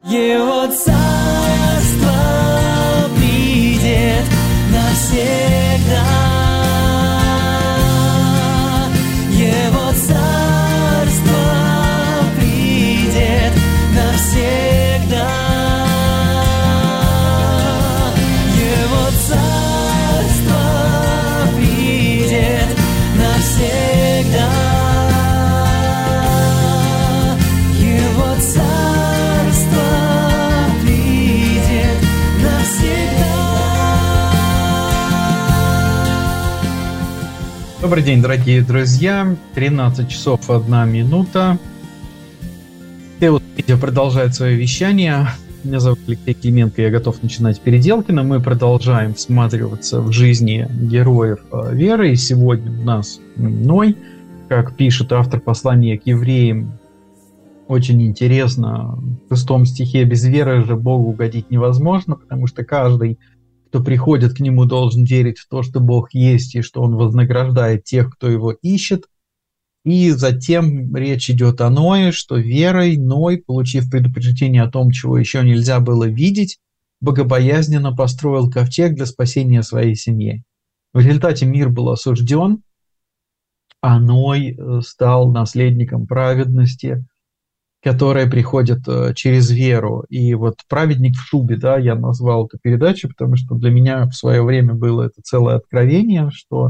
Его царство придет навсегда. Его царство придет навсегда. Его царство придет навсегда. Его царство придет навсегда. Добрый день, дорогие друзья. 13 часов 1 минута. Видео продолжает свое вещание. Меня зовут Алексей Клименко, я готов начинать переделки, но мы продолжаем всматриваться в жизни героев веры. И сегодня у нас Ной, как пишет автор послания к евреям, очень интересно, в 6 стихе: без веры же Богу угодить невозможно, потому что каждый, кто приходит к Нему, должен верить в то, что Бог есть, и что Он вознаграждает тех, кто Его ищет. И затем речь идет о Ное, что верой Ной, получив предупреждение о том, чего еще нельзя было видеть, богобоязненно построил ковчег для спасения своей семьи. В результате мир был осужден, а Ной стал наследником праведности, которая приходит через веру. И вот «Праведник в шубе», да, я назвал эту передачу, потому что для меня в свое время было это целое откровение, что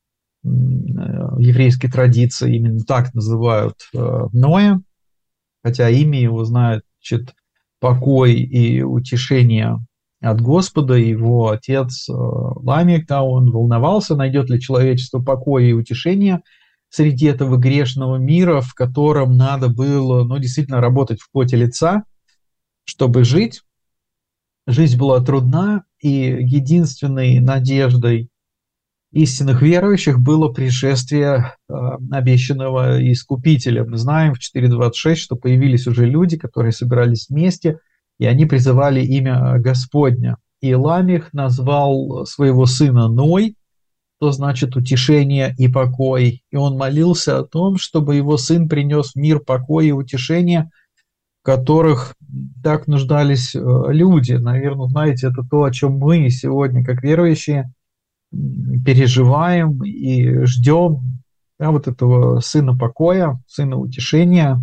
в еврейской традиции именно так называют Ноя, хотя имя его знает, значит, покой и утешение от Господа. Его отец Ламех, да, он волновался, найдет ли человечество покой и утешение среди этого грешного мира, в котором надо было, действительно работать в поте лица, чтобы жить. Жизнь была трудна, и единственной надеждой истинных верующих было пришествие обещанного Искупителя. Мы знаем в 4.26, что появились уже люди, которые собирались вместе, и они призывали имя Господня. И Ламех назвал своего сына Ной, что значит утешение и покой. И он молился о том, чтобы его сын принес в мир покой и утешение, в которых так нуждались люди. Наверное, знаете, это то, о чем мы сегодня, как верующие, переживаем и ждем, да, вот этого сына покоя, сына утешения,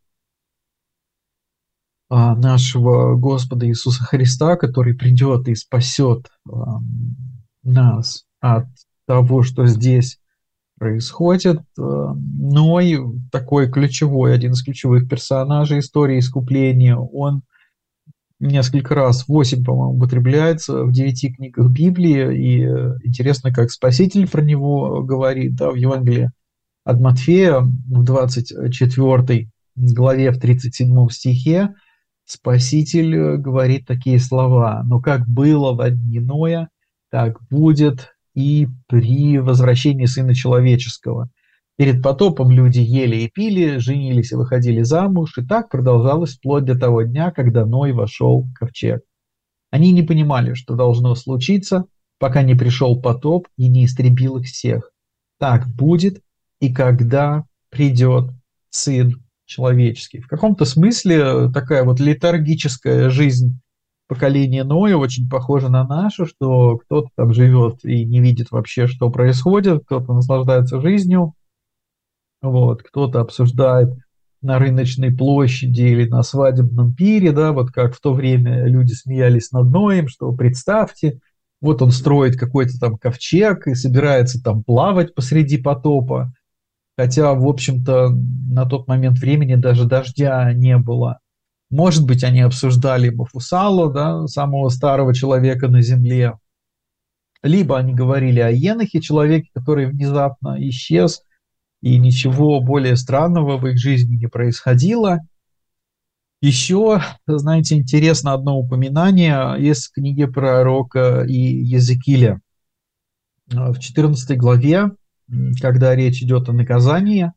нашего Господа Иисуса Христа, который придет и спасет нас от того, что здесь происходит. Ной такой ключевой, один из ключевых персонажей истории искупления. Он несколько раз, 8, по-моему, употребляется в 9 книгах Библии, и интересно, как Спаситель про него говорит, да, в Евангелии от Матфея в 24 главе, в 37 стихе, Спаситель говорит такие слова: «Но как было во дни Ноя, так будет и при возвращении Сына Человеческого. Перед потопом люди ели и пили, женились и выходили замуж, и так продолжалось вплоть до того дня, когда Ной вошел в ковчег. Они не понимали, что должно случиться, пока не пришел потоп и не истребил их всех. Так будет и когда придет Сын Человеческий». В каком-то смысле такая вот летаргическая жизнь поколения Ноя очень похожа на нашу, что кто-то там живет и не видит вообще, что происходит, кто-то наслаждается жизнью, вот, кто-то обсуждает на рыночной площади или на свадебном пире, да, вот как в то время люди смеялись над Ноем, что представьте, вот он строит какой-то там ковчег и собирается там плавать посреди потопа, хотя, в общем-то, на тот момент времени даже дождя не было. Может быть, они обсуждали Мафусалу, да, самого старого человека на земле, либо они говорили о Енохе, человеке, который внезапно исчез, и ничего более странного в их жизни не происходило. Еще, знаете, интересно одно упоминание из книги пророка Иезекииля. В 14 главе, когда речь идет о наказании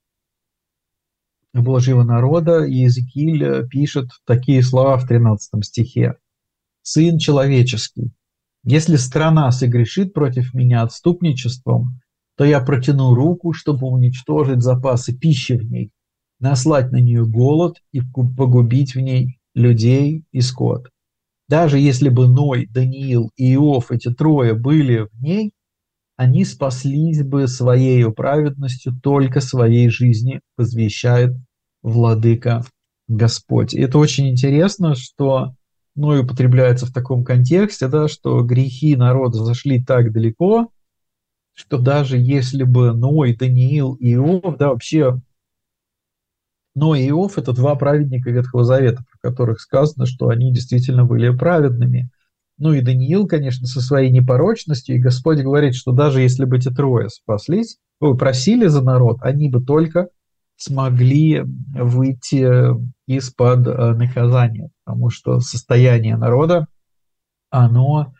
Божьего народа, Иезекииль пишет такие слова в 13 стихе: «Сын человеческий, если страна согрешит против меня отступничеством, то я протяну руку, чтобы уничтожить запасы пищи в ней, наслать на нее голод и погубить в ней людей и скот. Даже если бы Ной, Даниил и Иов, эти трое, были в ней, они спаслись бы своей праведностью только своей жизни, возвещает владыка Господь. И это очень интересно, что Ной употребляется в таком контексте, да, что грехи народа зашли так далеко, что даже если бы Ной, Даниил и Иов, да, вообще Ной и Иов – это два праведника Ветхого Завета, про которых сказано, что они действительно были праведными. Ну и Даниил, конечно, со своей непорочностью, и Господь говорит, что даже если бы эти трое спаслись, просили за народ, они бы только смогли выйти из-под наказания, потому что состояние народа, оно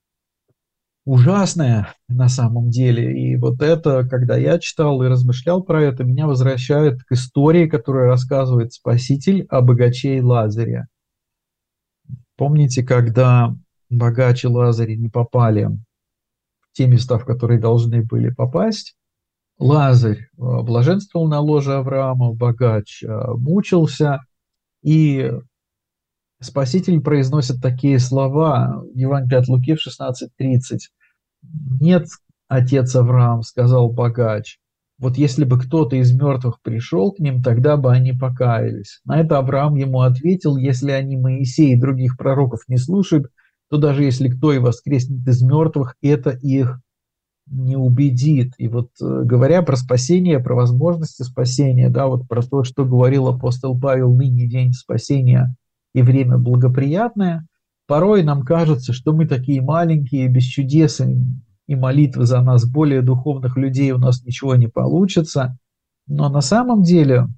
ужасное на самом деле. И вот это, когда я читал и размышлял про это, меня возвращает к истории, которую рассказывает Спаситель о богаче и Лазаре. Помните, когда богач и Лазарь не попали в те места, в которые должны были попасть? Лазарь блаженствовал на ложе Авраама, богач мучился, и Спаситель произносит такие слова в Евангелии от Луки в 16:30. «Нет, отец Авраам, — сказал богач, — вот если бы кто-то из мертвых пришел к ним, тогда бы они покаялись». На это Авраам ему ответил: если они Моисея и других пророков не слушают, то даже если кто и воскреснет из мертвых, это их не убедит. И вот говоря про спасение, про возможности спасения, да, вот про то, что говорил апостол Павел: ныне день спасения и время благоприятное, порой нам кажется, что мы такие маленькие, без чудес и молитвы за нас, более духовных людей, у нас ничего не получится. Но на самом деле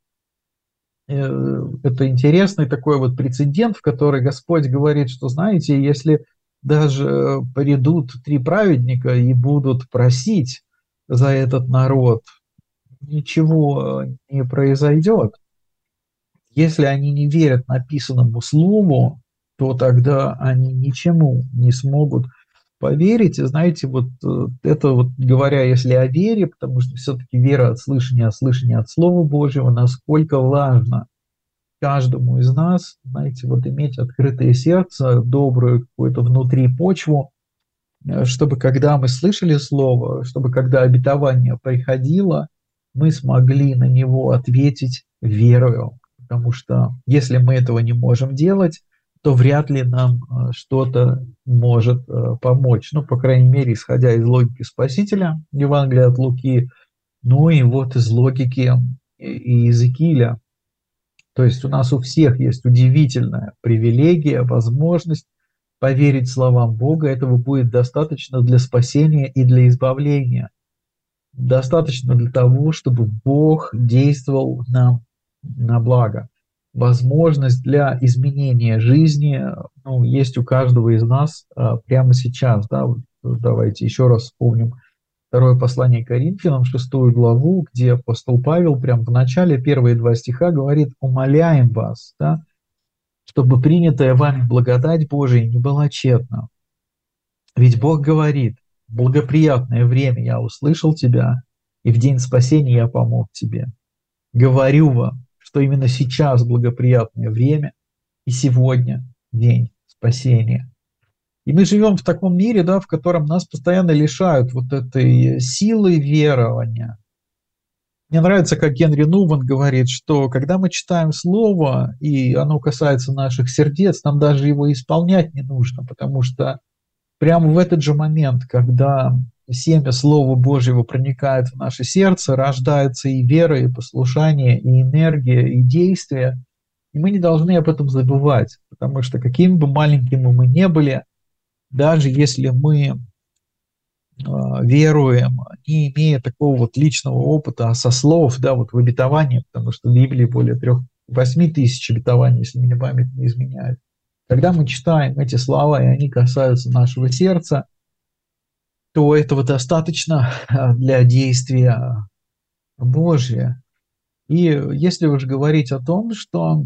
это интересный такой вот прецедент, в который Господь говорит, что, знаете, если даже придут три праведника и будут просить за этот народ, ничего не произойдет. Если они не верят написанному слову, то тогда они ничему не смогут поверить. И знаете, вот это вот говоря, если о вере, потому что все-таки вера от слышания, а слышание от Слова Божьего, насколько важно каждому из нас, знаете, вот иметь открытое сердце, добрую какую-то внутри почву, чтобы когда мы слышали Слово, чтобы когда обетование приходило, мы смогли на него ответить верою. Потому что если мы этого не можем делать, то вряд ли нам что-то может помочь. Ну, по крайней мере, исходя из логики Спасителя, Евангелия от Луки, ну и вот из логики Иезекииля. То есть у нас у всех есть удивительная привилегия, возможность поверить словам Бога. Этого будет достаточно для спасения и для избавления. Достаточно для того, чтобы Бог действовал нам на благо. Возможность для изменения жизни, ну, есть у каждого из нас прямо сейчас. Да? Вот давайте еще раз вспомним второе послание Коринфянам, 6 главу, где апостол Павел прямо в начале, первые два стиха, говорит: «Умоляем вас, да, чтобы принятая вами благодать Божия не была тщетна. Ведь Бог говорит: в благоприятное время я услышал тебя, и в день спасения я помог тебе. Говорю вам, что именно сейчас благоприятное время, и сегодня день спасения». И мы живем в таком мире, да, в котором нас постоянно лишают вот этой силы верования. Мне нравится, как Генри Нуван говорит, что когда мы читаем Слово, и оно касается наших сердец, нам даже его исполнять не нужно, потому что прямо в этот же момент, когда семя Слова Божьего проникает в наше сердце, рождается и вера, и послушание, и энергия, и действие. И мы не должны об этом забывать, потому что какими бы маленькими мы ни были, даже если мы веруем, не имея такого вот личного опыта, а со слов, да, вот в обетовании, потому что в Библии более 8 тысяч обетований, если меня память не изменяет. Когда мы читаем эти слова, и они касаются нашего сердца, то этого достаточно для действия Божия. И если уж говорить о том, что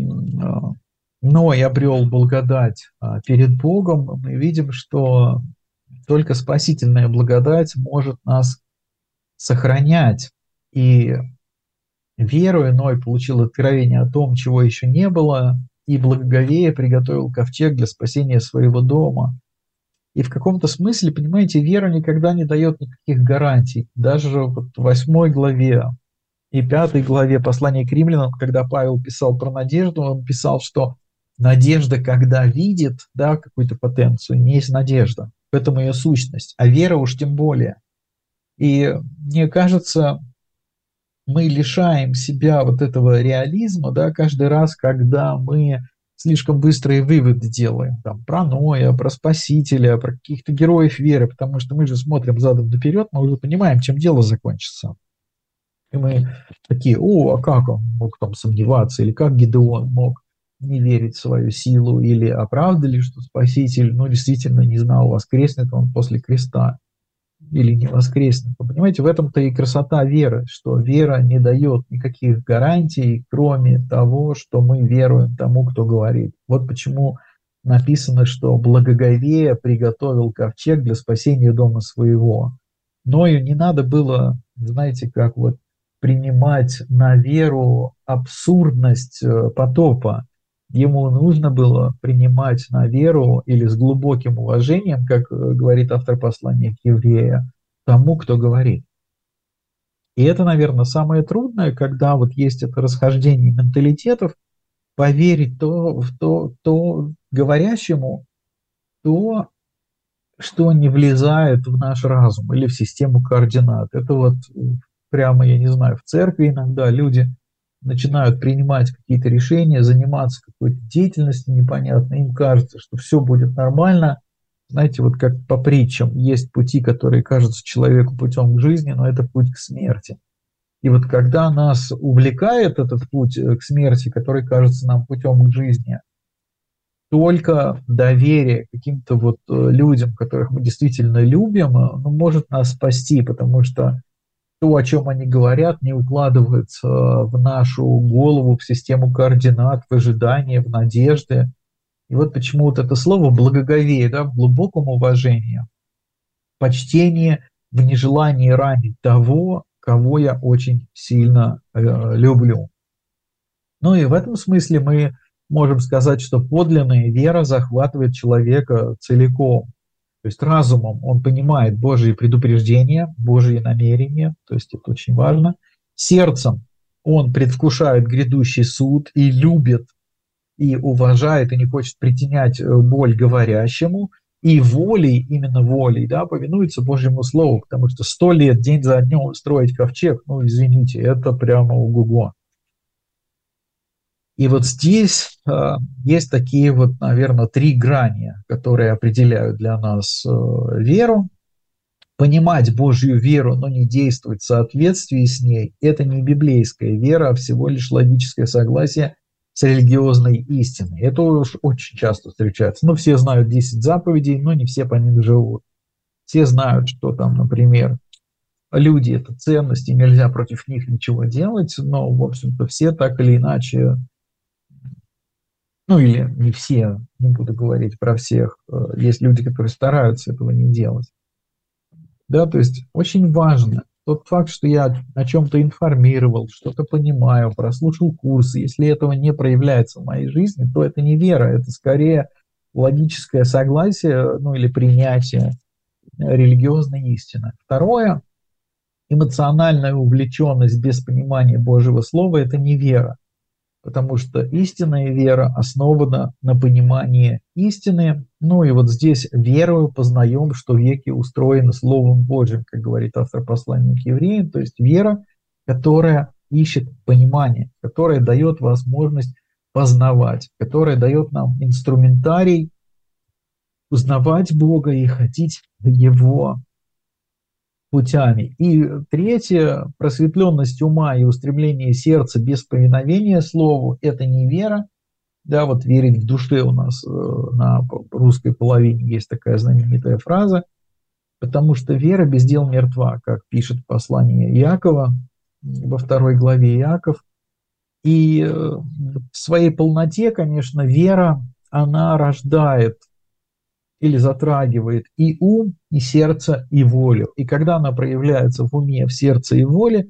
Ной обрел благодать перед Богом, мы видим, что только спасительная благодать может нас сохранять. И веруя, Ной получил откровение о том, чего еще не было, и благоговея приготовил ковчег для спасения своего дома. И в каком-то смысле, понимаете, вера никогда не дает никаких гарантий. Даже вот в 8 главе и 5 главе послания к римлянам, когда Павел писал про надежду, он писал, что надежда, когда видит, да, какую-то потенцию, не есть надежда. В этом ее сущность. А вера уж тем более. И мне кажется, мы лишаем себя вот этого реализма, да, каждый раз, когда мы слишком быстрые выводы делаем, там, про Ноя, про Спасителя, про каких-то героев веры, потому что мы же смотрим задом наперед, мы уже понимаем, чем дело закончится. И мы такие: о, а как он мог там сомневаться, или как Гедеон мог не верить в свою силу, или а правда ли, что Спаситель, ну, действительно не знал, воскреснет он после креста или не воскреснет. Вы понимаете, в этом-то и красота веры, что вера не дает никаких гарантий, кроме того, что мы веруем тому, кто говорит. Вот почему написано, что благоговея приготовил ковчег для спасения дома своего. Ною не надо было, знаете, как вот принимать на веру абсурдность потопа. Ему нужно было принимать на веру или с глубоким уважением, как говорит автор послания к евреям, тому, кто говорит. И это, наверное, самое трудное, когда вот есть это расхождение менталитетов, поверить то говорящему, то, что не влезает в наш разум или в систему координат. Это вот прямо, я не знаю, в церкви иногда люди начинают принимать какие-то решения, заниматься какой-то деятельностью непонятной, им кажется, что все будет нормально. Знаете, вот как по притчам, есть пути, которые кажутся человеку путем к жизни, но это путь к смерти. И вот когда нас увлекает этот путь к смерти, который кажется нам путем к жизни, только доверие каким-то вот людям, которых мы действительно любим, ну, может нас спасти, потому что то, о чем они говорят, не укладывается в нашу голову, в систему координат, в ожидания, в надежды. И вот почему вот это слово благоговение, да, в глубоком уважении, почтение, в нежелании ранить того, кого я очень сильно люблю. Ну и в этом смысле мы можем сказать, что подлинная вера захватывает человека целиком. То есть разумом он понимает Божьи предупреждения, Божьи намерения, то есть это очень важно. Сердцем он предвкушает грядущий суд и любит, и уважает, и не хочет причинять боль говорящему. И волей, именно волей, да, повинуется Божьему Слову, потому что 100 лет день за днем строить ковчег, ну, извините, это прямо ого-го. И вот здесь есть такие вот, наверное, 3 грани, которые определяют для нас веру. Понимать Божью веру, но не действовать в соответствии с ней, это не библейская вера, а всего лишь логическое согласие с религиозной истиной. Это уж очень часто встречается. Ну, все знают 10 заповедей, но не все по ним живут. Все знают, что там, например, люди – это ценности, нельзя против них ничего делать, но, в общем-то, все так или иначе, ну или не все, не буду говорить про всех, есть люди, которые стараются этого не делать. Да, то есть очень важно тот факт, что я о чем-то информировал, что-то понимаю, прослушал курсы, если этого не проявляется в моей жизни, то это не вера, это скорее логическое согласие, ну или принятие религиозной истины. Второе, эмоциональная увлеченность без понимания Божьего Слова – это не вера. Потому что истинная вера основана на понимании истины. Ну и вот здесь верою познаем, что веки устроены Словом Божьим, как говорит автор послания к евреям. То есть вера, которая ищет понимание, которая дает возможность познавать, которая дает нам инструментарий узнавать Бога и ходить в Его путями. И третье, просветленность ума и устремление сердца без повиновения слову – это не вера. Да, вот верить в душе у нас на русской половине есть такая знаменитая фраза, потому что вера без дел мертва, как пишет послание Иакова во 2 главе Иаков. И в своей полноте, конечно, вера, она рождает или затрагивает и ум, и сердце, и волю. И когда она проявляется в уме, в сердце и воле,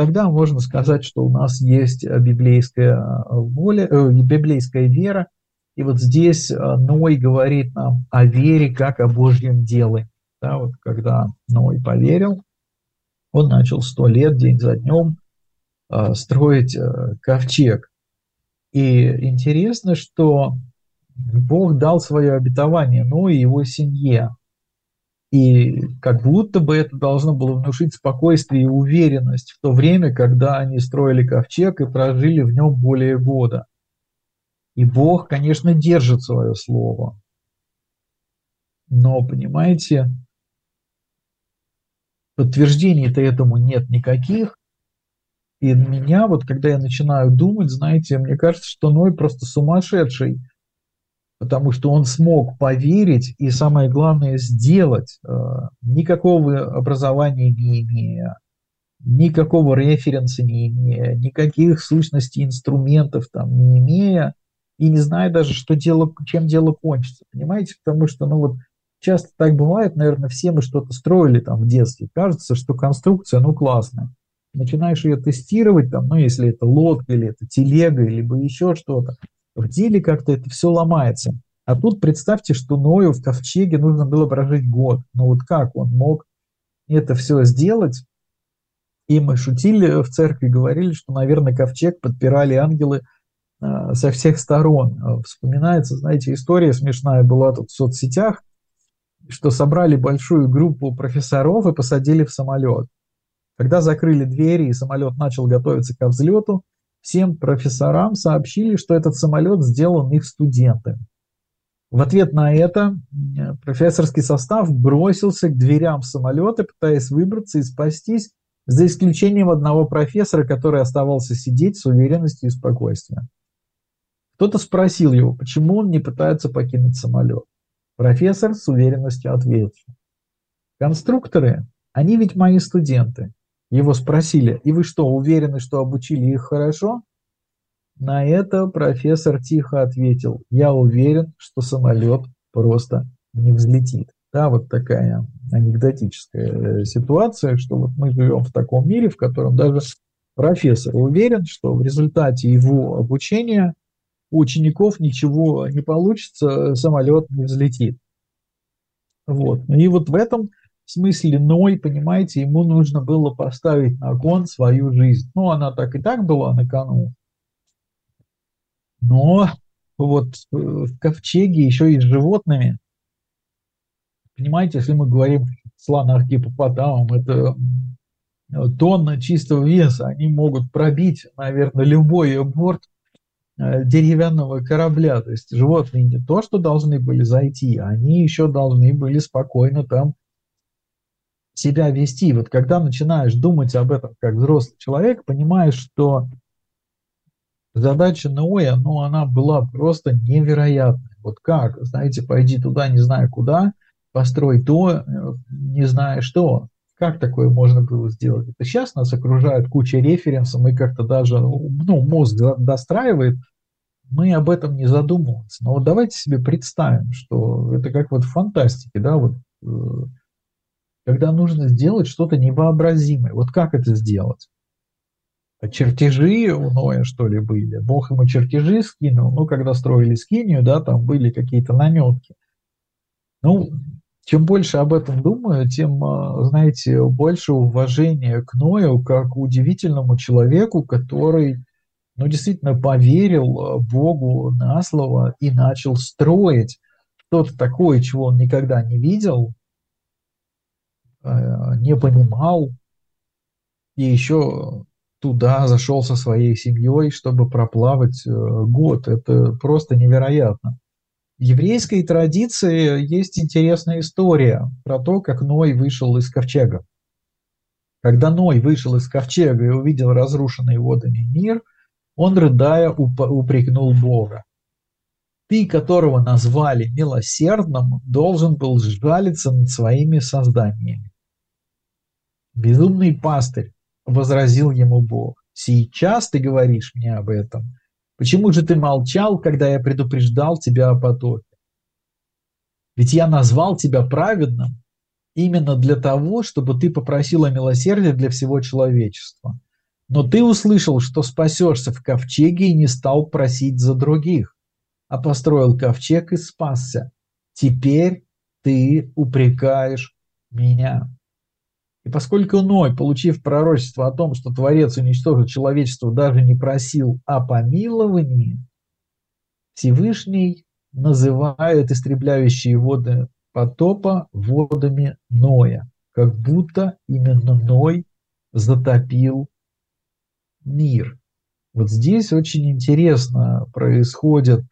тогда можно сказать, что у нас есть библейская воля, библейская вера. И вот здесь Ной говорит нам о вере как о Божьем деле. Да, вот когда Ной поверил, он начал 100 лет день за днем строить ковчег. И интересно, что Бог дал свое обетование Ною и его семье. И как будто бы это должно было внушить спокойствие и уверенность в то время, когда они строили ковчег и прожили в нем более года. И Бог, конечно, держит свое слово. Но, понимаете, подтверждений-то этому нет никаких. И меня, вот когда я начинаю думать, знаете, мне кажется, что Ной просто сумасшедший, потому что он смог поверить и, самое главное, сделать, никакого образования не имея, никакого референса не имея, никаких сущностей, инструментов там не имея, и не зная даже, чем дело кончится, понимаете? Потому что, ну вот, часто так бывает, наверное, все мы что-то строили там в детстве, кажется, что конструкция, ну, классная. Начинаешь ее тестировать, там, ну, если это лодка, или это телега, либо еще что-то, в деле как-то это все ломается. А тут представьте, что Ною в ковчеге нужно было прожить год. Ну вот как он мог это все сделать? И мы шутили в церкви, говорили, что, наверное, ковчег подпирали ангелы со всех сторон. Вспоминается, знаете, история смешная была тут в соцсетях, что собрали большую группу профессоров и посадили в самолет. Когда закрыли двери и самолет начал готовиться ко взлету, всем профессорам сообщили, что этот самолет сделан их студентами. В ответ на это профессорский состав бросился к дверям самолета, пытаясь выбраться и спастись, за исключением одного профессора, который оставался сидеть с уверенностью и спокойствием. Кто-то спросил его, почему он не пытается покинуть самолет. Профессор с уверенностью ответил: конструкторы, они ведь мои студенты. Его спросили: и вы что, уверены, что обучили их хорошо? На это профессор тихо ответил: я уверен, что самолет просто не взлетит. Да, вот такая анекдотическая ситуация, что вот мы живем в таком мире, в котором даже профессор уверен, что в результате его обучения у учеников ничего не получится, самолет не взлетит. Вот. И вот в этом смысле Ной, понимаете, ему нужно было поставить на кон свою жизнь. Ну, она так и так была на кону. Но вот в ковчеге еще и с животными, понимаете, если мы говорим о слонах, гиппопотамах, это тонна чистого веса, они могут пробить, наверное, любой борт деревянного корабля. То есть животные не то, что должны были зайти, они еще должны были спокойно там себя вести. Вот когда начинаешь думать об этом как взрослый человек, понимаешь, что задача Ноя, ну, она была просто невероятная. Вот как, знаете, пойди туда, не знаю куда, построй то, не знаю что. Как такое можно было сделать? Это сейчас нас окружает куча референсов, мы как-то даже, ну, мозг достраивает, мы об этом не задумываемся. Но вот давайте себе представим, что это как вот в фантастике, да, вот, когда нужно сделать что-то невообразимое. Вот как это сделать? Чертежи у Ноя, что ли, были? Бог ему чертежи скинул. Ну, когда строили скинию, да, там были какие-то наметки. Ну, чем больше об этом думаю, тем, знаете, больше уважения к Ною как к удивительному человеку, который, ну, действительно поверил Богу на слово и начал строить что-то такое, чего он никогда не видел, не понимал, и еще туда зашел со своей семьей, чтобы проплавать год. Это просто невероятно. В еврейской традиции есть интересная история про то, как Ной вышел из ковчега. Когда Ной вышел из ковчега и увидел разрушенный водами мир, он, рыдая, упрекнул Бога. Ты, которого назвали милосердным, должен был сжалиться над своими созданиями. Безумный пастырь, возразил ему Бог, сейчас ты говоришь мне об этом. Почему же ты молчал, когда я предупреждал тебя о потопе? Ведь я назвал тебя праведным именно для того, чтобы ты попросил о милосердии для всего человечества. Но ты услышал, что спасешься в ковчеге и не стал просить за других, а построил ковчег и спасся. Теперь ты упрекаешь меня». И поскольку Ной, получив пророчество о том, что Творец уничтожит человечество, даже не просил о помиловании, Всевышний называет истребляющие воды потопа водами Ноя, как будто именно Ной затопил мир. Вот здесь очень интересно происходит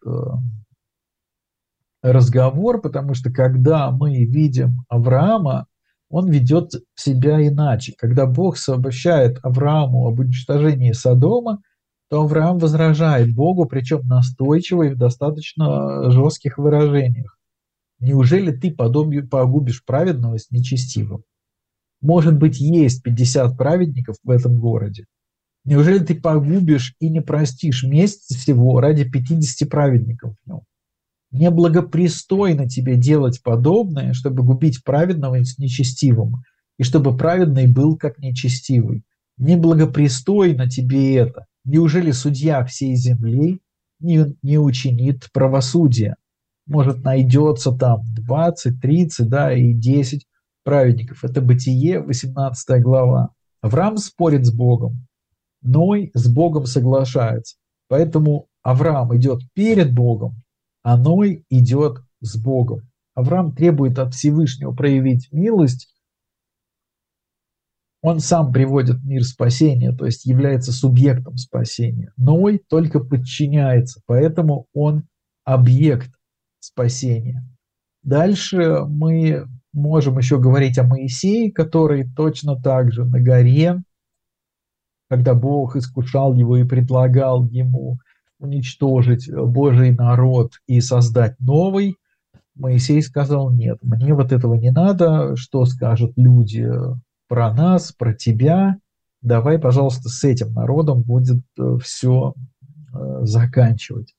разговор, потому что когда мы видим Авраама, он ведет себя иначе. Когда Бог сообщает Аврааму об уничтожении Содома, то Авраам возражает Богу, причем настойчиво и в достаточно жестких выражениях. «Неужели ты погубишь праведного с нечестивым? Может быть, есть 50 праведников в этом городе. Неужели ты погубишь и не простишь месть всего ради 50 праведников в нем? Неблагопристойно тебе делать подобное, чтобы губить праведного с нечестивым, и чтобы праведный был как нечестивый. Неблагопристойно тебе это. Неужели судья всей земли не учинит правосудия? Может, найдется там 20, 30, да, и 10 праведников. Это Бытие, 18 глава. Авраам спорит с Богом, Ной с Богом соглашается. Поэтому Авраам идет перед Богом, а Ной идет с Богом. Авраам требует от Всевышнего проявить милость. Он сам приводит мир спасения, то есть является субъектом спасения. Ной только подчиняется, поэтому он объект спасения. Дальше мы можем еще говорить о Моисее, который точно так же на горе, когда Бог искушал его и предлагал ему уничтожить Божий народ и создать новый, Моисей сказал: нет, мне вот этого не надо, что скажут люди про нас, про тебя, давай, пожалуйста, с этим народом будет все заканчивать.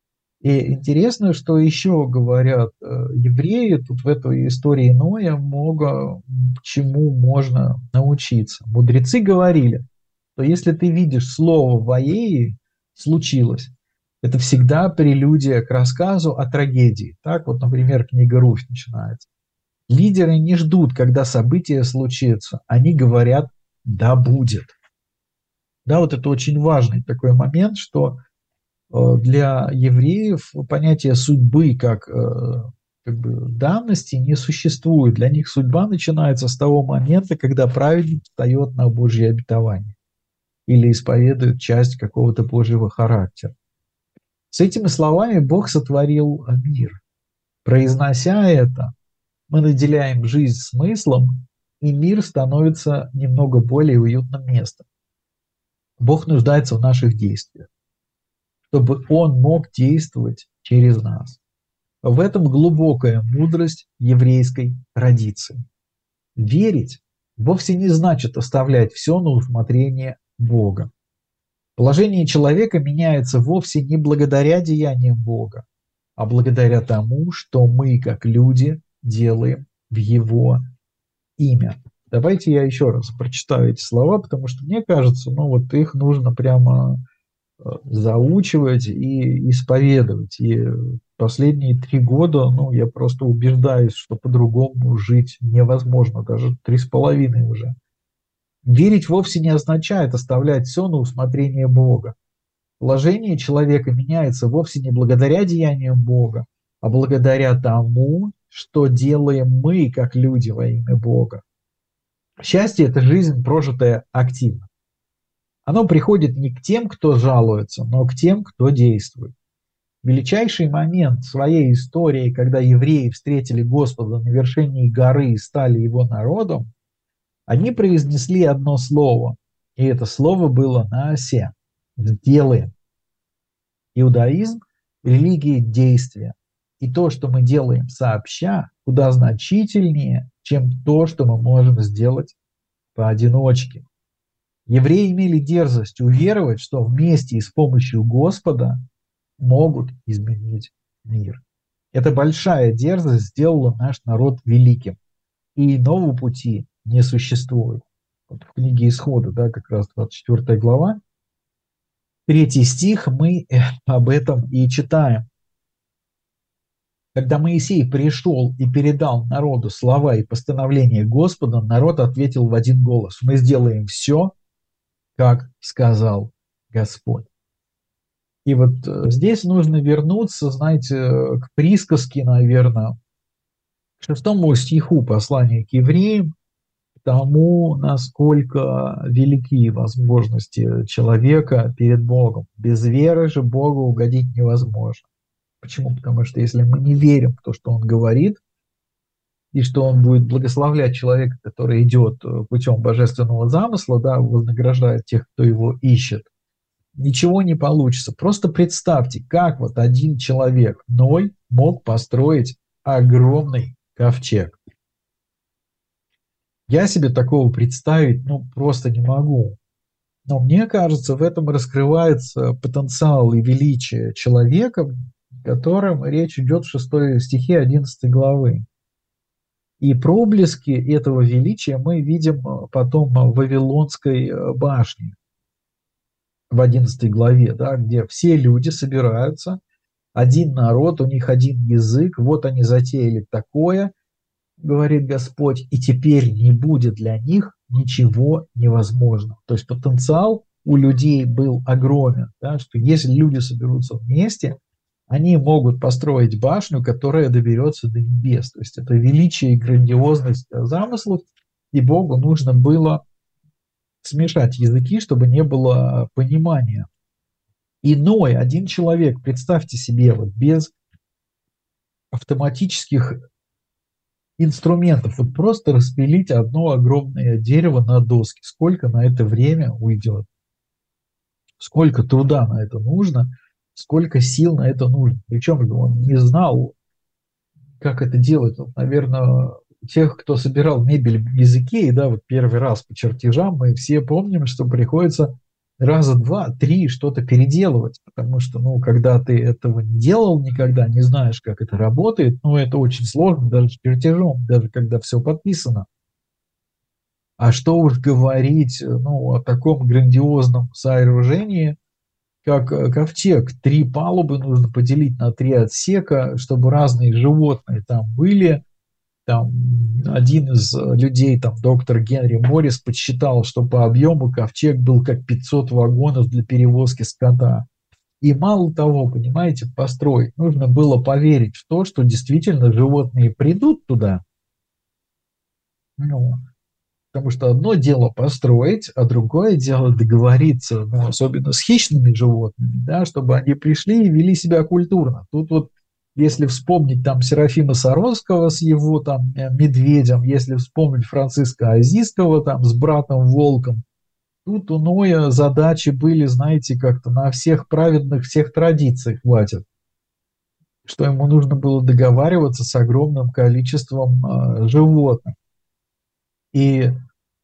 И интересно, что еще говорят евреи, тут в этой истории Ноя много чему можно научиться. Мудрецы говорили, что если ты видишь слово «воеи» случилось, это всегда прелюдия к рассказу о трагедии. Так вот, например, книга Руфь начинается. Лидеры не ждут, когда событие случится, они говорят «да будет». Да, вот это очень важный такой момент, что для евреев понятие судьбы как бы данности не существует. Для них судьба начинается с того момента, когда праведник встает на Божье обетование или исповедует часть какого-то Божьего характера. С этими словами Бог сотворил мир. Произнося это, мы наделяем жизнь смыслом, и мир становится немного более уютным местом. Бог нуждается в наших действиях, чтобы Он мог действовать через нас. В этом глубокая мудрость еврейской традиции. Верить вовсе не значит оставлять все на усмотрение Бога. Положение человека меняется вовсе не благодаря деяниям Бога, а благодаря тому, что мы, как люди, делаем в Его имя. Давайте я еще раз прочитаю эти слова, потому что мне кажется, вот их нужно прямо заучивать и исповедовать. И последние 3 года, я просто убеждаюсь, что по-другому жить невозможно, даже 3,5 уже. Верить вовсе не означает оставлять все на усмотрение Бога. Положение человека меняется вовсе не благодаря деяниям Бога, а благодаря тому, что делаем мы, как люди, во имя Бога. Счастье – это жизнь, прожитая активно. Оно приходит не к тем, кто жалуется, но к тем, кто действует. Величайший момент своей истории, когда евреи встретили Господа на вершине горы и стали Его народом, они произнесли одно слово, и это слово было «наасе» – «сделаем». Иудаизм – религия действия, и то, что мы делаем сообща, куда значительнее, чем то, что мы можем сделать поодиночке. Евреи имели дерзость уверовать, что вместе и с помощью Господа могут изменить мир. Эта большая дерзость сделала наш народ великим, и иного пути не существует. Вот в книге Исхода, да, как раз 24 глава, 3 стих, мы об этом и читаем. Когда Моисей пришел и передал народу слова и постановления Господа, народ ответил в один голос: мы сделаем все, как сказал Господь. И вот здесь нужно вернуться, знаете, к присказке, наверное, к 6 стиху послания к евреям, к тому, насколько велики возможности человека перед Богом. Без веры же Богу угодить невозможно. Почему? Потому что если мы не верим в то, что Он говорит, и что Он будет благословлять человека, который идет путем божественного замысла, да, вознаграждает тех, кто его ищет, ничего не получится. Просто представьте, как вот один человек, Ной, мог построить огромный ковчег. Я себе такого представить, просто не могу. Но мне кажется, в этом раскрывается потенциал и величие человека, о котором речь идет в 6 стихе 11 главы. И проблески этого величия мы видим потом в Вавилонской башне в 11 главе, да, где все люди собираются, один народ, у них один язык, вот они затеяли такое, говорит Господь, и теперь не будет для них ничего невозможного. То есть потенциал у людей был огромен, да, что если люди соберутся вместе, они могут построить башню, которая доберется до небес. То есть это величие и грандиозность замыслов, и Богу нужно было смешать языки, чтобы не было понимания. Иной, один человек, представьте себе, вот без автоматических инструментов, вот просто распилить одно огромное дерево на доски, сколько на это время уйдет, сколько труда на это нужно, сколько сил на это нужно. Причем он не знал, как это делать. Вот, наверное, тех, кто собирал мебель из Икеи, да, вот первый раз по чертежам, мы все помним, что приходится раза 2-3 что-то переделывать, потому что, когда ты этого не делал никогда, не знаешь, как это работает, это очень сложно даже с чертежом, даже когда все подписано. А что уж говорить, о таком грандиозном сооружении, как ковчег. 3 палубы нужно поделить на 3 отсека, чтобы разные животные там были. Там один из людей, доктор Генри Моррис, подсчитал, что по объему ковчег был как 500 вагонов для перевозки скота. И мало того, понимаете, построить, нужно было поверить в то, что действительно животные придут туда. Потому что одно дело построить, а другое дело договориться, особенно с хищными животными, да, чтобы они пришли и вели себя культурно. Тут вот, если вспомнить Серафима Саровского с его медведем, если вспомнить Франциска Азийского с братом Волком, тут у Ноя задачи были, знаете, как-то на всех праведных, всех традиций хватит, что ему нужно было договариваться с огромным количеством животных. И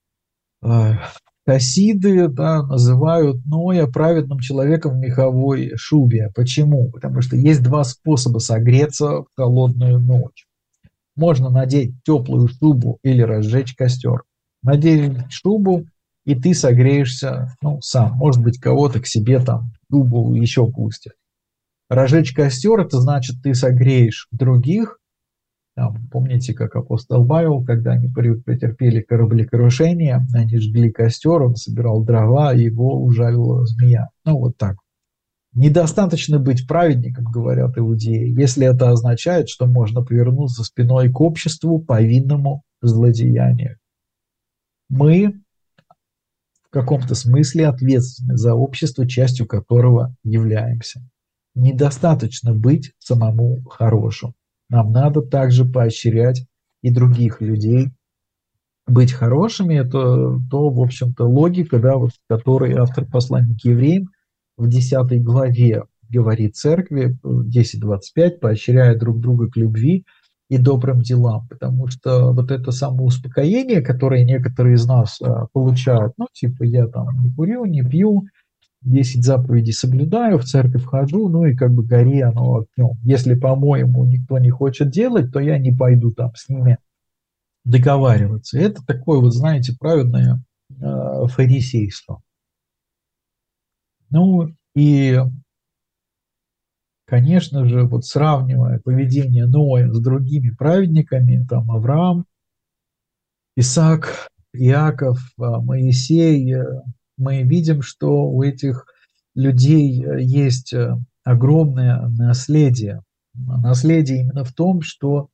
хасиды, называют Ноя праведным человеком в меховой шубе. Почему? Потому что есть 2 способа согреться в холодную ночь. Можно надеть теплую шубу или разжечь костер. Надень шубу, и ты согреешься сам. Может быть, кого-то к себе шубу еще пустят. Разжечь костер – это значит, ты согреешь других. Помните, как апостол Павел, когда они претерпели кораблекрушение, они жгли костер, он собирал дрова, и его ужалила змея. Вот так. Недостаточно быть праведником, говорят иудеи, если это означает, что можно повернуться спиной к обществу, повинному в злодеяниях. Мы в каком-то смысле ответственны за общество, частью которого являемся. Недостаточно быть самому хорошим. Нам надо также поощрять и других людей быть хорошими. Это в общем-то, логика, которой автор послания к евреям в 10 главе говорит церкви, 10:25, поощряя друг друга к любви и добрым делам. Потому что вот это самоуспокоение, которое некоторые из нас получают, я не курю, не пью, 10 заповедей соблюдаю, в церковь хожу, и гори оно огнем. Если, по-моему, никто не хочет делать, то я не пойду с ними договариваться. Это такое, знаете, праведное фарисейством. Ну и, конечно же, вот сравнивая поведение Ноя с другими праведниками, там Авраам, Исаак, Иаков, Моисей, мы видим, что у этих людей есть огромное наследие. Наследие именно в том, что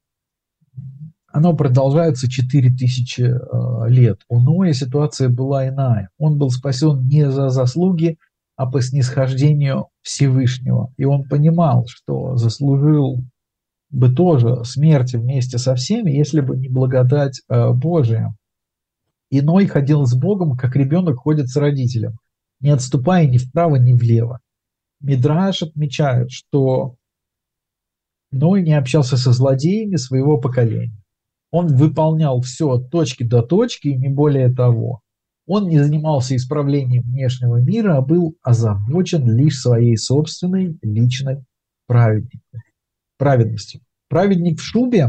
оно продолжается 4000 лет. У Ноя ситуация была иная. Он был спасен не за заслуги, а по снисхождению Всевышнего. И он понимал, что заслужил бы тоже смерти вместе со всеми, если бы не благодать Божия. И Ной ходил с Богом, как ребенок ходит с родителем, не отступая ни вправо, ни влево. Мидраш отмечает, что Ной не общался со злодеями своего поколения. Он выполнял все от точки до точки и не более того. Он не занимался исправлением внешнего мира, а был озабочен лишь своей собственной личной праведностью. Праведник в шубе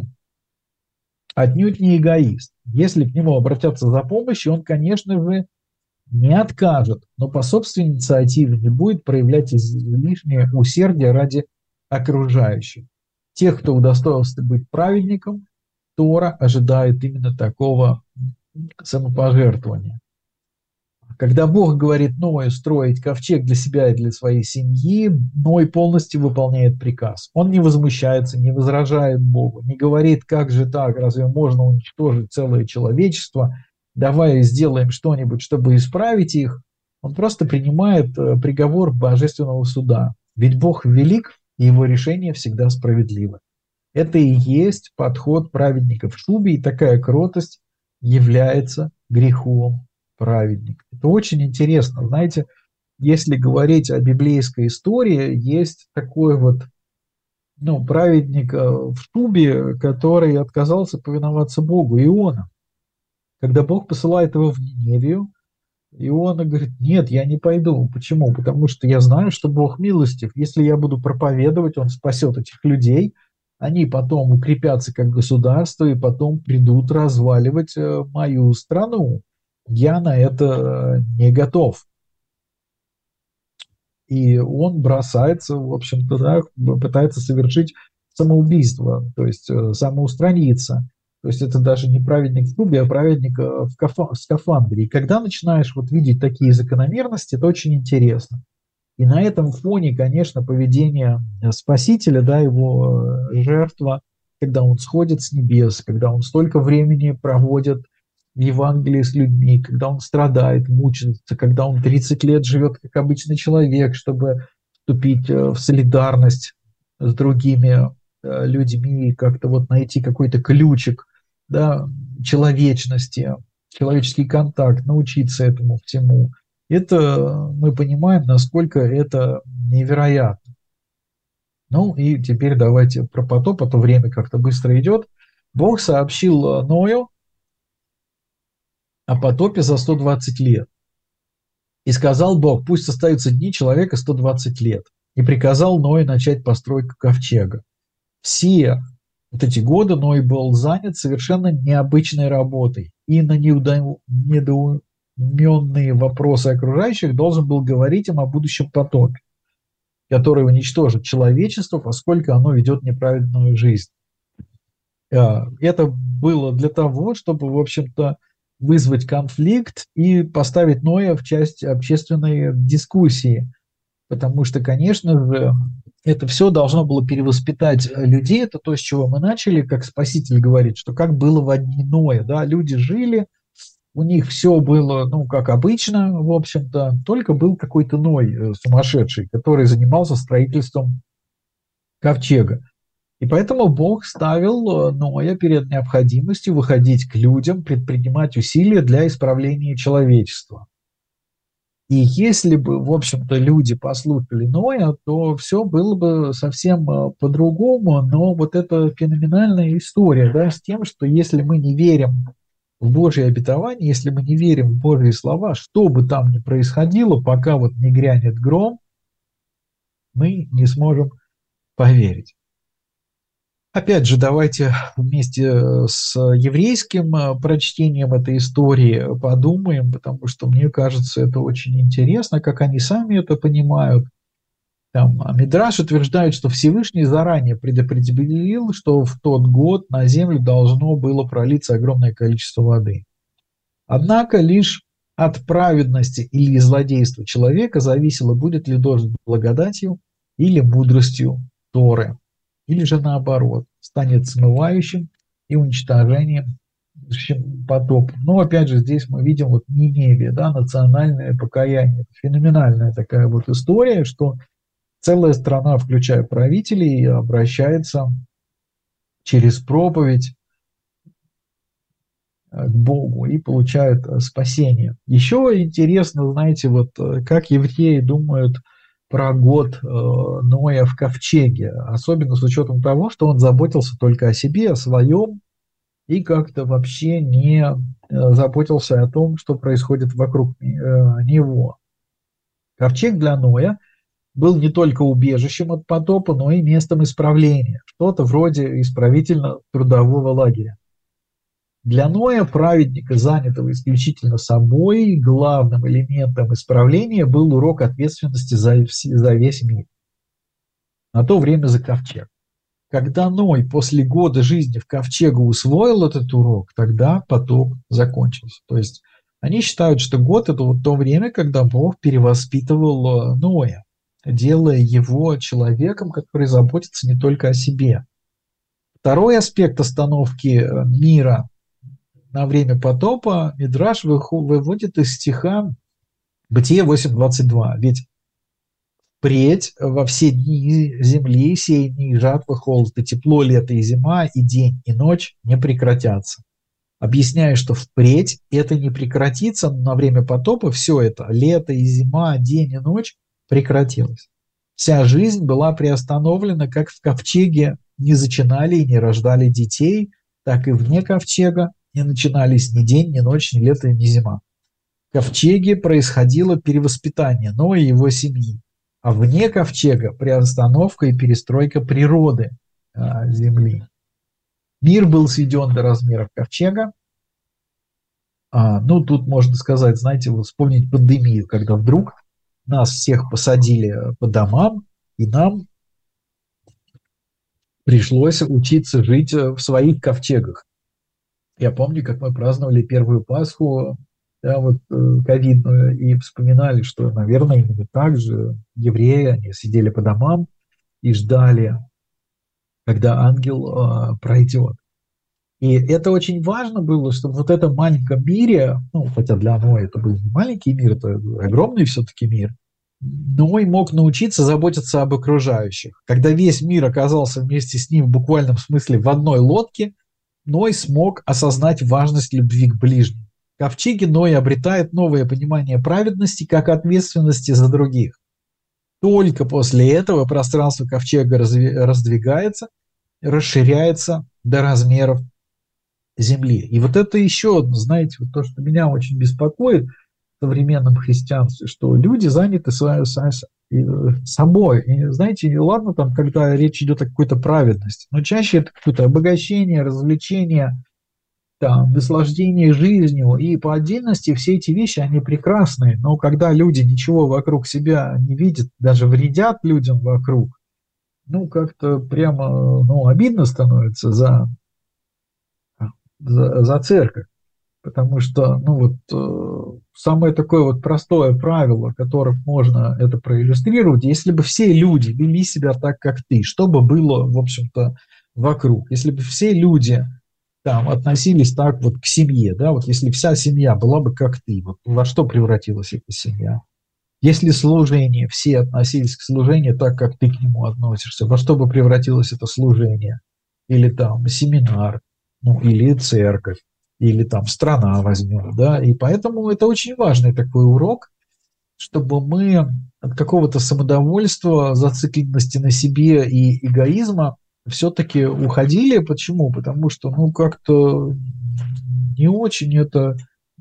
отнюдь не эгоист. Если к нему обратятся за помощью, он, конечно же, не откажет, но по собственной инициативе не будет проявлять излишнее усердие ради окружающих. Тех, кто удостоился быть праведником, Тора ожидает именно такого самопожертвования. Когда Бог говорит Ною строить ковчег для себя и для своей семьи, Ной полностью выполняет приказ. Он не возмущается, не возражает Богу, не говорит, как же так, разве можно уничтожить целое человечество, давай сделаем что-нибудь, чтобы исправить их. Он просто принимает приговор божественного суда. Ведь Бог велик, и его решение всегда справедливо. Это и есть подход праведника в шубе, и такая кротость является грехом праведника. Это очень интересно. Знаете, если говорить о библейской истории, есть такой вот праведник в шубе, который отказался повиноваться Богу, Иона. Когда Бог посылает его в Ниневию, Иона говорит: нет, я не пойду. Почему? Потому что я знаю, что Бог милостив. Если я буду проповедовать, Он спасет этих людей, они потом укрепятся как государство и потом придут разваливать мою страну. Я на это не готов. И он бросается, в общем-то, да, пытается совершить самоубийство, то есть самоустраниться. То есть это даже не праведник в шубе, а праведник в скафандре. И когда начинаешь вот видеть такие закономерности, это очень интересно. И на этом фоне, конечно, поведение Спасителя, да, его жертва, когда он сходит с небес, когда он столько времени проводит в Евангелии с людьми, когда он страдает, мучается, когда он 30 лет живет как обычный человек, чтобы вступить в солидарность с другими людьми, как-то вот найти какой-то ключик, да, человечности, человеческий контакт, научиться этому всему. Это мы понимаем, насколько это невероятно. Ну и теперь давайте про потоп, а то время как-то быстро идет. Бог сообщил Ною о потопе за 120 лет. И сказал Бог: пусть остаются дни человека 120 лет. И приказал Ною начать постройку ковчега. Все вот эти годы Ной был занят совершенно необычной работой. И на недоуменные вопросы окружающих должен был говорить им о будущем потопе, который уничтожит человечество, поскольку оно ведет неправедную жизнь. Это было для того, чтобы, в общем-то, вызвать конфликт и поставить Ноя в часть общественной дискуссии. Потому что, конечно же, это все должно было перевоспитать людей. Это то, с чего мы начали, как Спаситель говорит, что как было в дни Ноя. Да? Люди жили, у них все было, как обычно, в общем-то, только был какой-то Ной сумасшедший, который занимался строительством ковчега. И поэтому Бог ставил Ноя перед необходимостью выходить к людям, предпринимать усилия для исправления человечества. И если бы, в общем-то, люди послушали Ноя, то все было бы совсем по-другому. Но вот эта феноменальная история, да, с тем, что если мы не верим в Божье обетование, если мы не верим в Божьи слова, что бы там ни происходило, пока вот не грянет гром, мы не сможем поверить. Опять же, давайте вместе с еврейским прочтением этой истории подумаем, потому что мне кажется, это очень интересно, как они сами это понимают. Там Мидраш утверждает, что Всевышний заранее предопределил, что в тот год на землю должно было пролиться огромное количество воды. Однако лишь от праведности или злодейства человека зависело, будет ли дождь благодатью или мудростью Торы, или же наоборот, станет смывающим и уничтожением потопом. Но опять же здесь мы видим вот Ниневия, да, национальное покаяние. Феноменальная такая вот история, что целая страна, включая правителей, обращается через проповедь к Богу и получают спасение. Еще интересно, знаете, вот как евреи думают про год Ноя в ковчеге, особенно с учетом того, что он заботился только о себе, о своем, и как-то вообще не заботился о том, что происходит вокруг него. Ковчег для Ноя был не только убежищем от потопа, но и местом исправления, что-то вроде исправительно-трудового лагеря. Для Ноя, праведника, занятого исключительно собой, главным элементом исправления был урок ответственности за весь мир. На то время за ковчег. Когда Ной после года жизни в ковчегу усвоил этот урок, тогда потоп закончился. То есть они считают, что год – это вот то время, когда Бог перевоспитывал Ноя, делая его человеком, который заботится не только о себе. Второй аспект остановки мира на время потопа Мидраш выводит из стиха Бытие 8:22. Ведь впредь во все дни земли, сеяние и жатва, холод и тепло, лето и зима, и день, и ночь не прекратятся. Объясняя, что впредь это не прекратится, но на время потопа все это, лето и зима, день и ночь, прекратилось. Вся жизнь была приостановлена, как в ковчеге не зачинали и не рождали детей, так и вне ковчега не начинались ни день, ни ночь, ни лето, ни зима. В ковчеге происходило перевоспитание Ноя и его семьи, а вне ковчега приостановка и перестройка природы земли. Мир был сведен до размеров ковчега. Ну, тут можно сказать, знаете, вот вспомнить пандемию, когда вдруг нас всех посадили по домам, и нам пришлось учиться жить в своих ковчегах. Я помню, как мы праздновали первую Пасху, да, вот ковидную, и вспоминали, что, наверное, именно так же евреи, они сидели по домам и ждали, когда ангел пройдет. И это очень важно было, чтобы вот в этом маленьком мире, ну, хотя для Ноя это был не маленький мир, это огромный все-таки мир, Ной мог научиться заботиться об окружающих. Когда весь мир оказался вместе с ним в буквальном смысле в одной лодке, Ной смог осознать важность любви к ближним. В ковчеге Ной обретает новое понимание праведности как ответственности за других. Только после этого пространство ковчега раздвигается, расширяется до размеров земли. И вот это еще одно, знаете, вот то, что меня очень беспокоит в современном христианстве, что люди заняты собой. И, знаете, ладно, там, когда речь идет о какой-то праведности, но чаще это какое-то обогащение, развлечение, там, наслаждение жизнью. И по отдельности все эти вещи, они прекрасные. Но когда люди ничего вокруг себя не видят, даже вредят людям вокруг, ну, как-то прямо, ну, обидно становится за церковь. Потому что, ну вот, самое такое вот простое правило, которым можно это проиллюстрировать, если бы все люди вели себя так, как ты, что бы было, в общем-то, вокруг? Если бы все люди там относились так вот к семье, да, вот если вся семья была бы как ты, вот во что превратилась эта семья? Если служение, все относились к служению так, как ты к нему относишься, во что бы превратилось это служение? Или там семинар, ну, или церковь, или там страна возьмем, да, и поэтому это очень важный такой урок, чтобы мы от какого-то самодовольства, зацикленности на себе и эгоизма все-таки уходили. Почему? Потому что, ну, как-то не очень это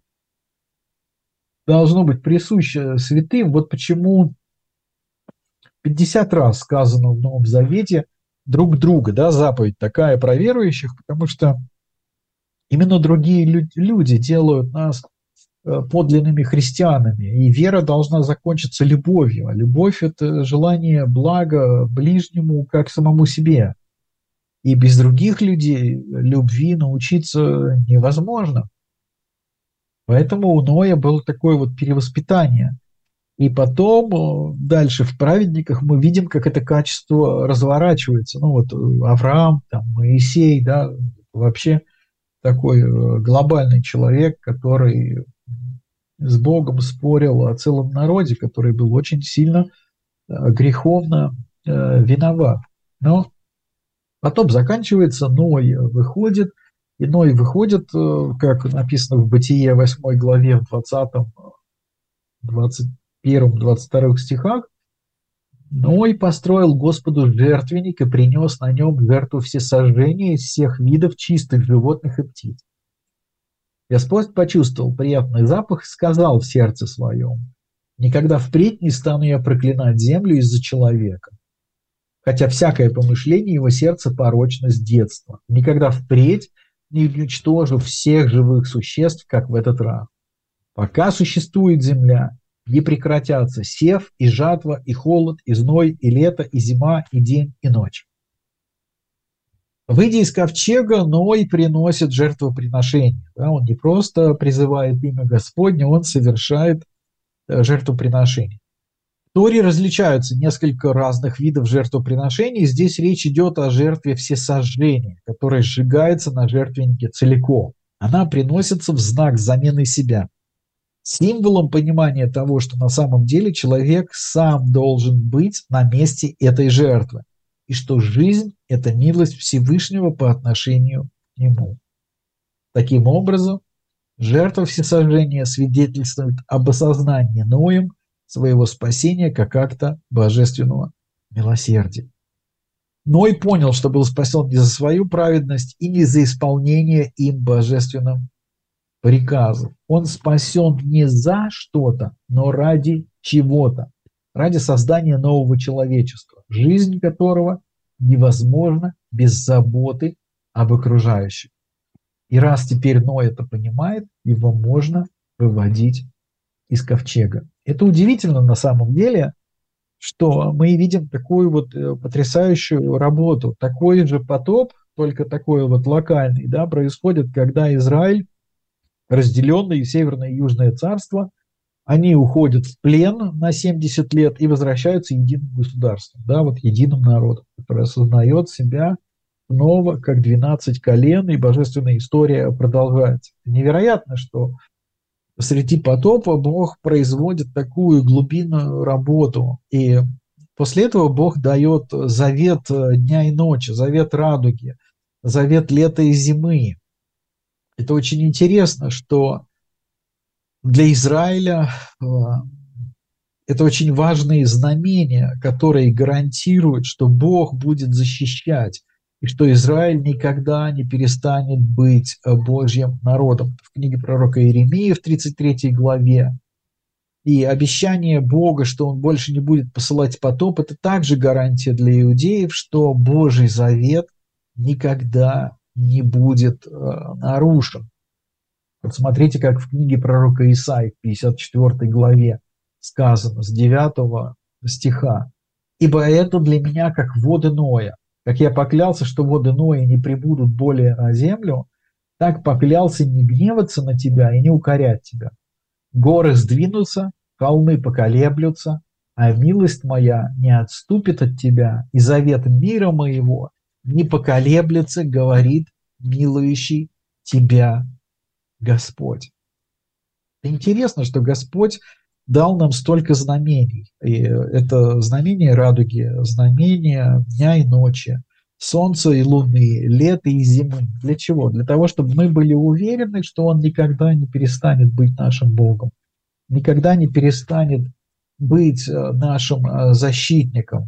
должно быть присуще святым. Вот почему 50 раз сказано в Новом Завете: друг друга, да, заповедь такая про верующих, потому что именно другие люди делают нас подлинными христианами, и вера должна закончиться любовью, а любовь – это желание блага ближнему, как самому себе. И без других людей любви научиться невозможно. Поэтому у Ноя было такое вот перевоспитание. И потом дальше в праведниках мы видим, как это качество разворачивается. Ну вот Авраам, там, Моисей, да, вообще такой глобальный человек, который с Богом спорил о целом народе, который был очень сильно греховно виноват. Но потом заканчивается, Ной выходит, и Ной выходит, как написано в Бытие 8 главе, в 20, 21, 22 стихах, Ной построил Господу жертвенник и принес на нем жертву всесожжения из всех видов чистых животных и птиц. Господь почувствовал приятный запах и сказал в сердце своем: «Никогда впредь не стану я проклинать землю из-за человека, хотя всякое помышление его сердца порочно с детства. Никогда впредь не уничтожу всех живых существ, как в этот раз. Пока существует земля, не прекратятся сев и жатва, и холод, и зной, и лето, и зима, и день, и ночь». Выйдя из ковчега, Ной приносит жертвоприношение. Да, он не просто призывает имя Господне, он совершает жертвоприношение. В Торе различаются несколько разных видов жертвоприношений. Здесь речь идет о жертве всесожжения, которая сжигается на жертвеннике целиком. Она приносится в знак замены себя. Символом понимания того, что на самом деле человек сам должен быть на месте этой жертвы, и что жизнь – это милость Всевышнего по отношению к нему. Таким образом, жертва всесожжения свидетельствует об осознании Ноем своего спасения как акта божественного милосердия. Ной понял, что был спасен не за свою праведность и не за исполнение им божественным приказов. Он спасен не за что-то, но ради чего-то, ради создания нового человечества, жизнь которого невозможна без заботы об окружающих. И раз теперь Ной это понимает, его можно выводить из ковчега. Это удивительно на самом деле, что мы видим такую вот потрясающую работу. Такой же потоп, только такой вот локальный, да, происходит, когда Израиль, разделенный Северное и Южное царство, они уходят в плен на 70 лет и возвращаются единым государством, да, вот единым народом, который осознает себя снова как 12 колен, и божественная история продолжается. Невероятно, что среди потопа Бог производит такую глубинную работу, и после этого Бог дает завет дня и ночи, завет радуги, завет лета и зимы. Это очень интересно, что для Израиля это очень важные знамения, которые гарантируют, что Бог будет защищать, и что Израиль никогда не перестанет быть Божьим народом. В книге пророка Иеремии в 33 главе. И обещание Бога, что он больше не будет посылать потоп, это также гарантия для иудеев, что Божий завет никогда не будет нарушен. Вот смотрите, как в книге пророка Исаии в 54 главе сказано с 9 стиха. «Ибо это для меня как воды Ноя. Как я поклялся, что воды Ноя не прибудут более на землю, так поклялся не гневаться на тебя и не укорять тебя. Горы сдвинутся, холмы поколеблются, а милость моя не отступит от тебя, и завет мира моего не поколеблется, говорит милующий тебя Господь». Интересно, что Господь дал нам столько знамений. И это знамения радуги, знамения дня и ночи, солнца и луны, лета и зимы. Для чего? Для того, чтобы мы были уверены, что Он никогда не перестанет быть нашим Богом, никогда не перестанет быть нашим защитником.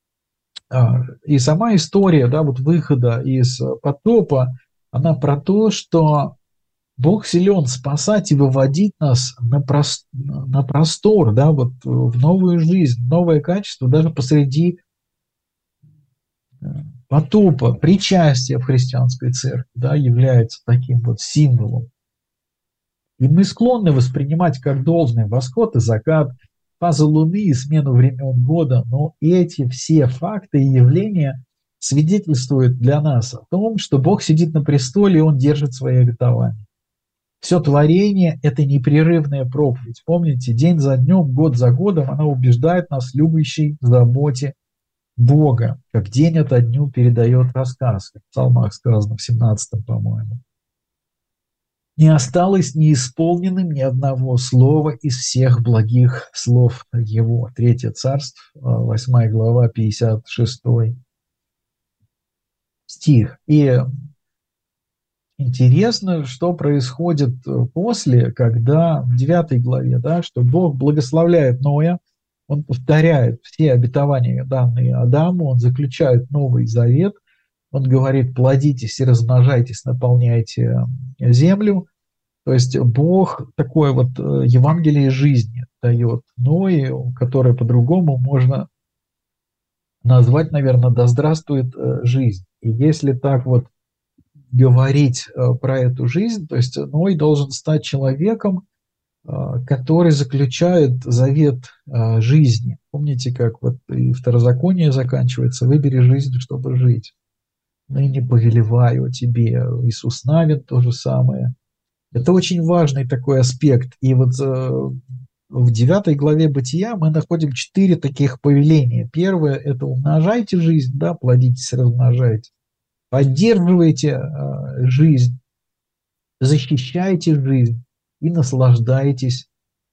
И сама история, да, вот выхода из потопа, она про то, что Бог силен спасать и выводить нас на простор, да, вот в новую жизнь, новое качество, даже посреди потопа, причастия в христианской церкви, да, является таким вот символом. И мы склонны воспринимать как должное восход и закат, фазы Луны и смену времен года, но эти все факты и явления свидетельствуют для нас о том, что Бог сидит на престоле, и Он держит свои обетования. Все творение – это непрерывная проповедь. Помните, день за днем, год за годом она убеждает нас в любящей заботе Бога, как день ото дню передает рассказ, как в Псалмах сказано, в 17-м, по-моему. Не осталось неисполненным ни одного слова из всех благих слов Его. 3 Царств, 8 глава, 56 стих. И интересно, что происходит после, когда в 9 главе, да, что Бог благословляет Ноя, Он повторяет все обетования, данные Адаму, Он заключает Новый Завет, Он говорит: плодитесь и размножайтесь, наполняйте землю. То есть Бог такое вот Евангелие жизни дает Ною, которое по-другому можно назвать, наверное, «Да здравствует жизнь». И если так вот говорить про эту жизнь, то есть Ной должен стать человеком, который заключает завет жизни. Помните, как вот и Второзаконие заканчивается: «Выбери жизнь, чтобы жить. Ныне повелеваю тебе». Иисус Навин то же самое. Это очень важный такой аспект. И вот в 9 главе Бытия мы находим 4 таких повеления. Первое – это умножайте жизнь, да, плодитесь, размножайте. Поддерживайте жизнь, защищайте жизнь и наслаждайтесь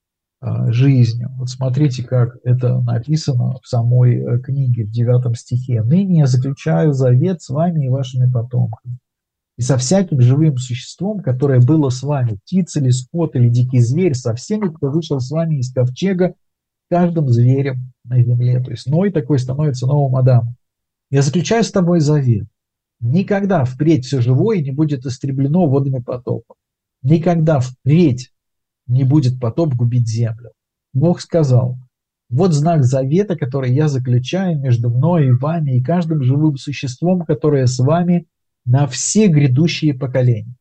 жизнью. Вот смотрите, как это написано в самой книге, в 9 стихе. «Ныне я заключаю завет с вами и вашими потомками, и со всяким живым существом, которое было с вами, птица или скот или дикий зверь, со всеми, кто вышел с вами из ковчега, каждым зверем на земле». То есть Ной такой становится новым Адамом. «Я заключаю с тобой завет. Никогда впредь все живое не будет истреблено водами потопа. Никогда впредь не будет потоп губить землю. Бог сказал: вот знак завета, который я заключаю между мной и вами и каждым живым существом, которое с вами на все грядущие поколения.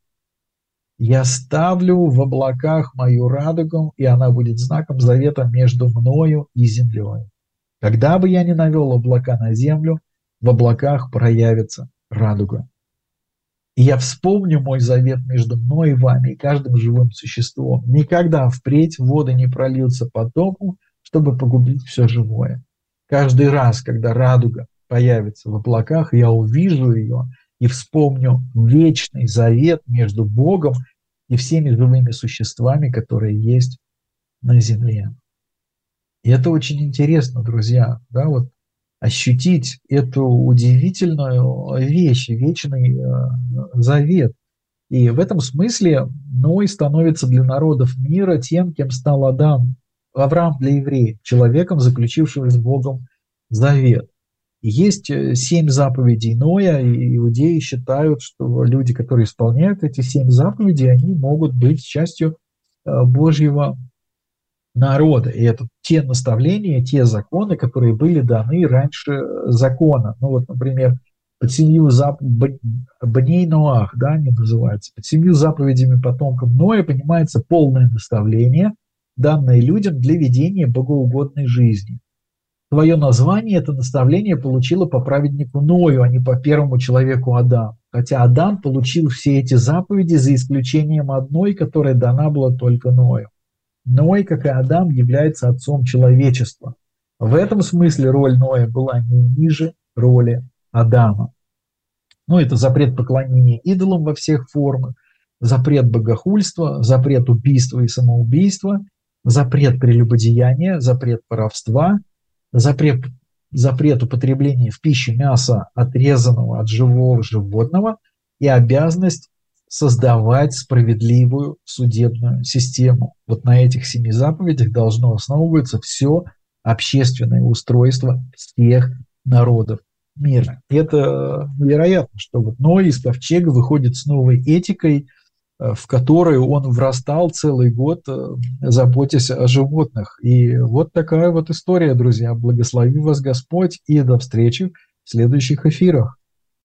Я ставлю в облаках мою радугу, и она будет знаком завета между мною и землей. Когда бы я ни навел облака на землю, в облаках проявится радуга. И я вспомню мой завет между мной и вами и каждым живым существом. Никогда впредь воды не прольются потопом, чтобы погубить все живое. Каждый раз, когда радуга появится в облаках, я увижу ее и вспомню вечный завет между Богом и всеми живыми существами, которые есть на земле». И это очень интересно, друзья, да, вот ощутить эту удивительную вещь, вечный завет. И в этом смысле Ной становится для народов мира тем, кем стал Авраам для евреев, человеком, заключившим с Богом завет. Есть 7 заповедей Ноя, и иудеи считают, что люди, которые исполняют эти 7 заповедей, они могут быть частью Божьего народа. И это те наставления, те законы, которые были даны раньше закона. Ну вот, например, под 7 Бней Ноах, да, они называются, под 7 заповедями потомков Ноя понимается полное наставление, данное людям для ведения богоугодной жизни. Свое название это наставление получило по праведнику Ною, а не по первому человеку Адаму. Хотя Адам получил все эти заповеди за исключением одной, которая дана была только Ною. Ной, как и Адам, является отцом человечества. В этом смысле роль Ноя была не ниже роли Адама. Ну, это запрет поклонения идолам во всех формах, запрет богохульства, запрет убийства и самоубийства, запрет прелюбодеяния, запрет воровства, запрет употребления в пищу мяса, отрезанного от живого животного, и обязанность создавать справедливую судебную систему. Вот на этих 7 заповедях должно основываться все общественное устройство всех народов мира. И это невероятно, что вот Ной из ковчега выходит с новой этикой, в которую он врастал целый год, заботясь о животных. И вот такая вот история, друзья. Благослови вас Господь, и до встречи в следующих эфирах.